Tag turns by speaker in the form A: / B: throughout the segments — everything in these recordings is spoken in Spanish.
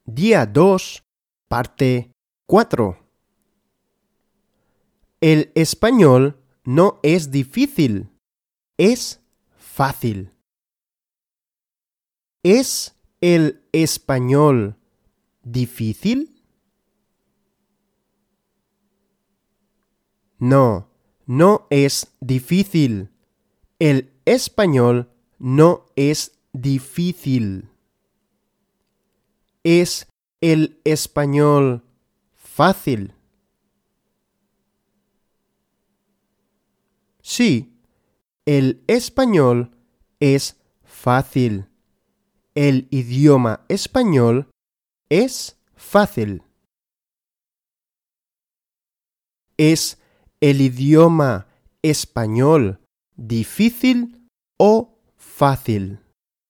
A: Día 2, parte 4. El español no es difícil, es fácil. ¿Es el español difícil? No, no es difícil. El español no es difícil. ¿Es el español fácil? Sí, el español es fácil. El idioma español es fácil. ¿Es el idioma español difícil o fácil?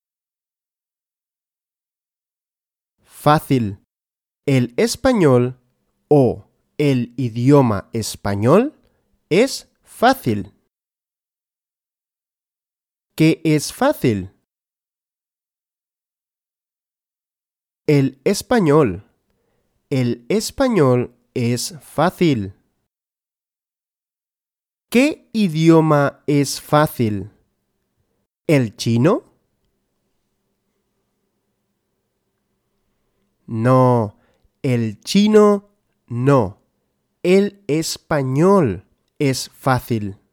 A: Fácil. El español o el idioma español es fácil. ¿Qué es fácil? El español. El español es fácil. ¿Qué idioma es fácil? ¿El chino? No, el chino no. El español es fácil.